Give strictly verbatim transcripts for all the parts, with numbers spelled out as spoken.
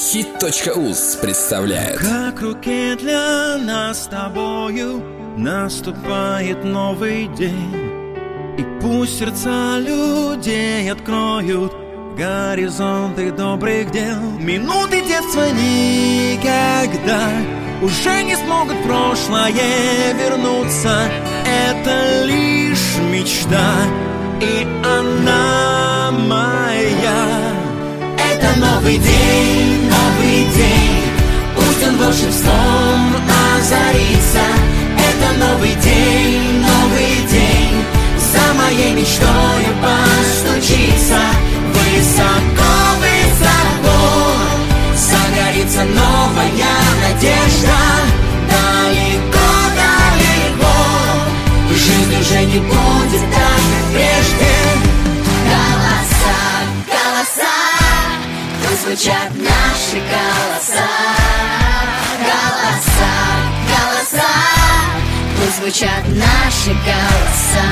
Хит.уз представляет. Как в руке для нас с тобою наступает новый день, и пусть сердца людей откроют горизонты добрых дел. Минуты детства никогда уже не смогут в прошлое вернуться. Это лишь мечта, и она моя. Это новый день, новый день, пусть он волшебством озарится. Это новый день, новый день, за моей мечтою постучится. Высоко, высоко загорится новая надежда. Далеко, далеко жизнь уже не будет так, как прежде. Голоса, голоса, пусть звучат наши голоса. Голоса, голоса, пусть звучат наши голоса.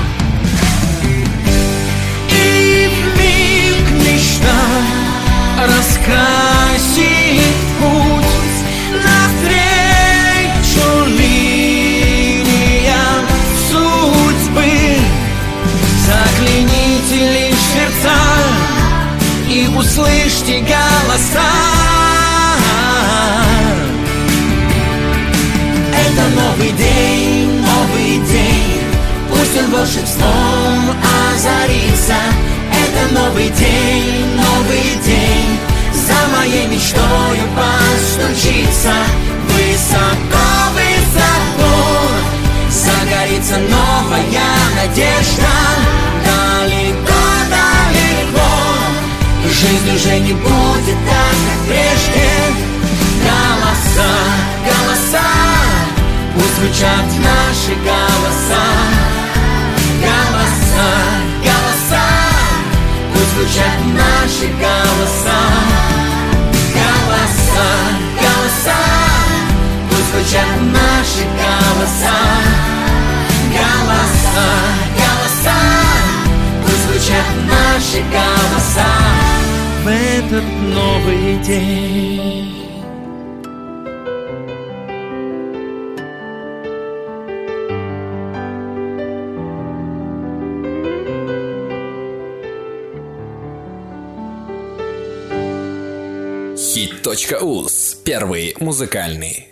И вмиг мечта раскрасит путь навстречу линиям судьбы. Загляните лишь в сердца и услышьте голоса. Это новый день, новый день, пусть он волшебством озарится. Это новый день, новый день, за моей мечтою постучится. Высоко, высоко загорится новая надежда. Далеко, далеко жизнь уже не будет так, как прежде. Голоса, голоса, пусть звучат наши голоса. Голоса, голоса, пусть звучат наши голоса. Голоса, голоса, пусть звучат наши голоса. Голоса, голоса, пусть звучат наши голоса. В этот новый день. Хит.уз. Первый музыкальный.